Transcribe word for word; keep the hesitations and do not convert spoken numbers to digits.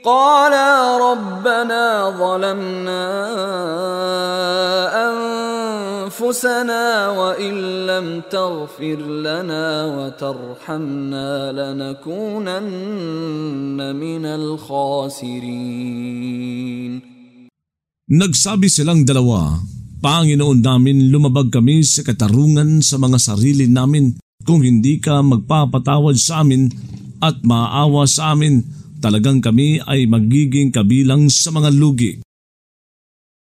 قالا ربنا ظلمنا أنفسنا وإن لم تغفر لنا وترحمنا لنكونن من الخاسرين. Nagsabi silang dalawa, Panginoon namin, lumabag kami sa katarungan sa mga sarili namin. Kung hindi ka magpapatawad sa amin at maawa sa amin, talagang kami ay magiging kabilang sa mga lugi.